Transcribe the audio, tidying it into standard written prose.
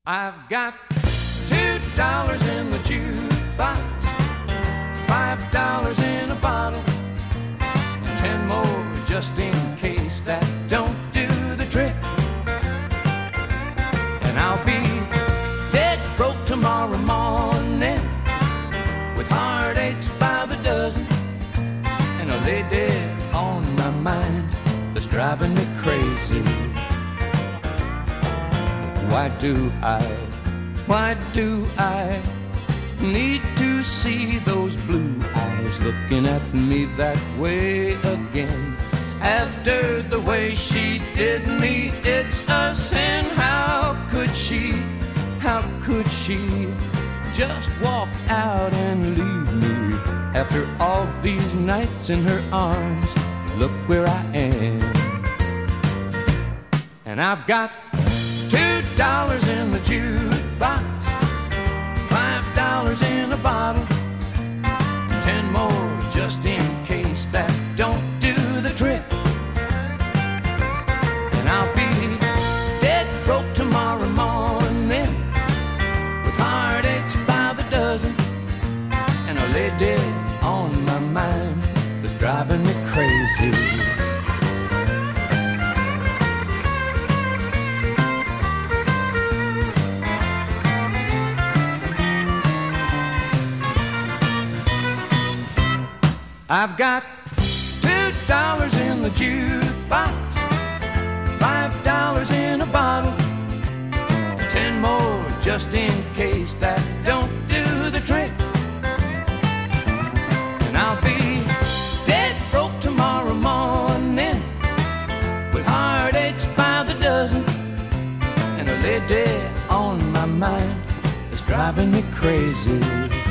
I've got $2 in the jukebox, $5 in a bottle, and 10 more just in case that don't do the trick. And I'll be dead broke tomorrow morning, with heartaches by the dozen, and I'll lay dead on my mind that's driving me crazy. Why do I need to see those blue eyes looking at me that way again? After the way she did me, it's a sin. How could she just walk out and leave me? After all these nights in her arms, look where I am. And I've got $2 in the jukebox, $5 in a bottle, 10 more just in case that don't do the trick. And I'll be dead broke tomorrow morning, with heartaches by the dozen, and I'll lay dead on my mind that's driving me crazy. I've got $2 in the jukebox, $5 in a bottle, 10 more just in case that don't do the trick. And I'll be dead broke tomorrow morning, with heartaches by the dozen, and I'll lay dead on my mind that's driving me crazy.